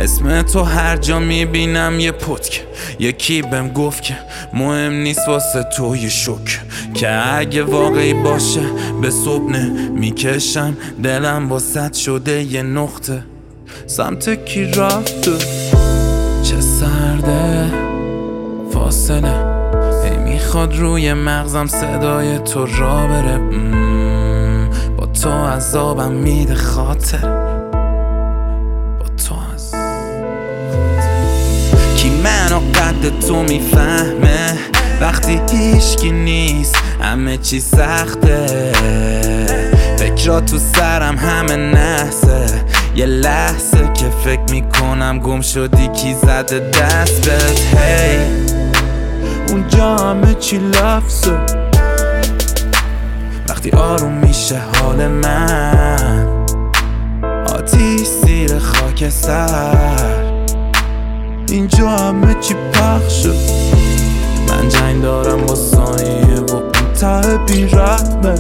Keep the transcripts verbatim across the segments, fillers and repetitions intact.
اسم تو هر جا میبینم یه پتک. یکی بهم گفت که مهم نیست واسه تو یه شک، که اگه واقعی باشه به صبح میکشم دلم واسط شده یه نقطه. سمت کی رفته چه سرده فاصله، ای میخواد روی مغزم صدای تو را بره. مم، با تو عذابم میده خاطر، با تو از کی منو قد تو میفهمه وقتی هیچکی نیست همه چی سخته. فکرها تو سرم همه نحسه، یه لحظه که فکر میکنم گم شدی کی زده دست بهت. هی اونجا همه چی لفظه وقتی آروم میشه حال من. آتیش زیر خاک سر اینجا همه چی پخشه. من جنگ دارم با ثانیه و اون ته بیرحمه.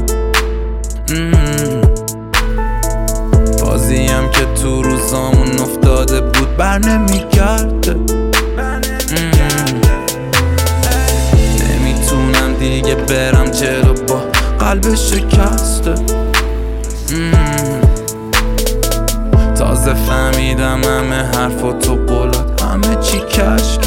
بازیم که تو روزامون افتاده بود بر نمیگرده. نمیتونم دیگه برم جلو با قلب شکسته. تازه فهمیدم همه حرف و تو قولات همه چی کشکه.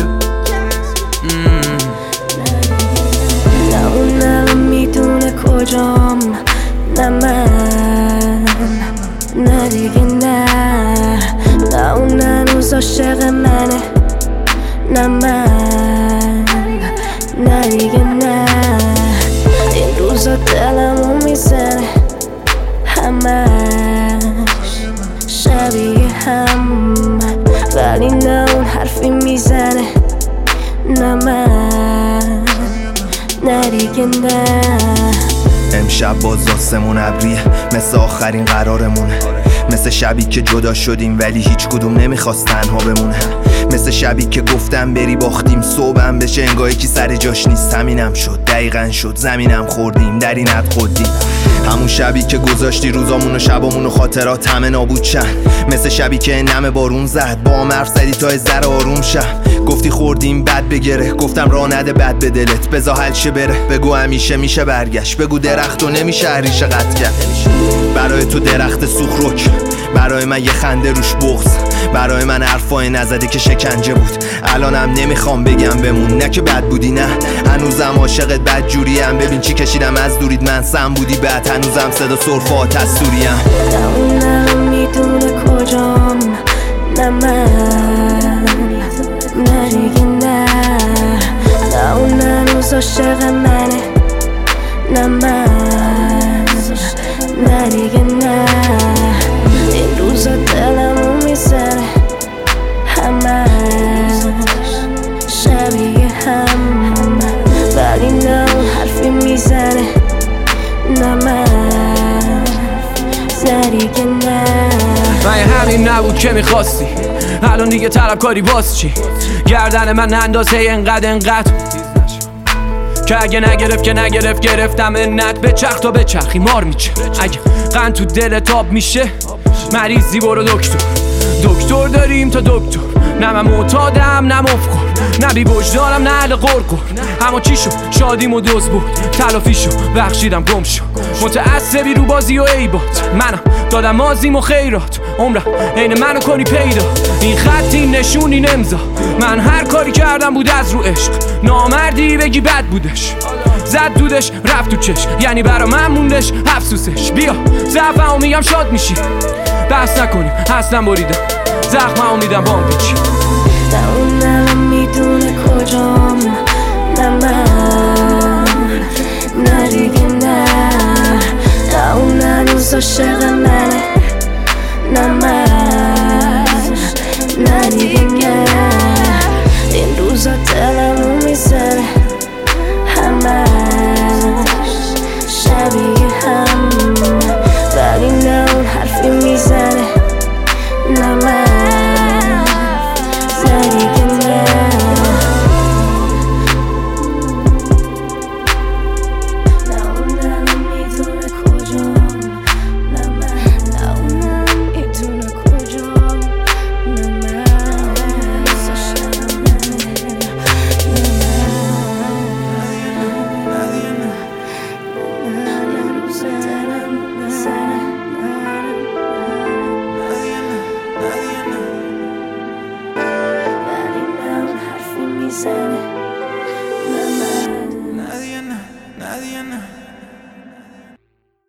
نه اون الان میدونه کجام، نه من، نه دیگه نه. نه اون هنوز عاشق منه، نه من، نه دیگه نه. این روزا دلمو میزنه همش شبیه هم، ولی نه اون حرفی میزنه، نه من، نه دیگه نه. امشب باز آسمون ابریه مثل آخرین قرارمونه، مثل شبی که جدا شدیم ولی هیچ کدوم نمیخواست تنها بمونه، مثل شبی که گفتم بری باختیم صبحم بشه انگاه کی سر جاش نیست. همینم شد دقیقاً شد زمینم خوردیم در این حد خودیم. همون شبی که گذاشتی روزامون و شبامون و خاطرات همه نابود شن، مثل شبی که نم بارون زد با هم حرف زدی تا ذره آروم شم. گفتی خوردیم بد بگره، گفتم راه نده بد به دلت بذار حل شه بره. بگو همیشه میشه برگشت، بگو درخت و نمیشه ریشه قطع کرد. برای تو درخت سوخرک، برای من یه خنده روش بغض، برای من حرفای نزده که شکنجه بود. الانم نمیخوام بگم بمون، نه که بد بودی نه هنوزم عاشقت بد جوریم. ببین چی کشیدم از دورید من سم بودی بعد هنوزم صدا صرفات از سوریم. نه اون الان میدونه کجام، نه من، نه دیگه نه. نه اون هنوز عاشق منه، نه من، نه دیگه نه. این روزا دلمو میزنه همش شبیه هم، ولی نه اون حرفی میزنه، نه من، نه دیگه نه. من همین نبود که میخواستی، الان دیگه طلبکاری باز چی؟ گردن من اندازه انقدر انقدر که اگه نگرفت که نگرفت گرفتم انت. به چرخ تا به چرخی مار میچه، اگه قند تو دل تاب میشه مریضی برو دکتر. دکتر داریم تا دکتر، نه من معتادم نه مفکر، نه بی وجدانم نه اهل قرقر. اما چی شد شادیم و دوز بود تلافی شد بخشیدم گم شد. متعصبی رو بازی و عیبات، منم دادم مازیم و خیرات. عمرم عین منو کنی پیدا، این خط این نشون این امضا. من هر کاری کردم بود از رو عشق، نامردی بگی بد بودش. زد دودش رفت تو چش، یعنی برا من موندش افسوسش. بیا ضعفمو میگم شاد میشی، بحث نکنیم اصلا بریدم زخممو میدم بام پیچی. نه اون الان میدونه کجام، نه من، نه دیگه نه. نه اون هنوز عاشق منه، نه من، نه دیگه نه. این روزا دلمو میزنه همش شبیه هم، ولی نه اون حرفی میزنه، نه من، نه دیگه نه. میزنه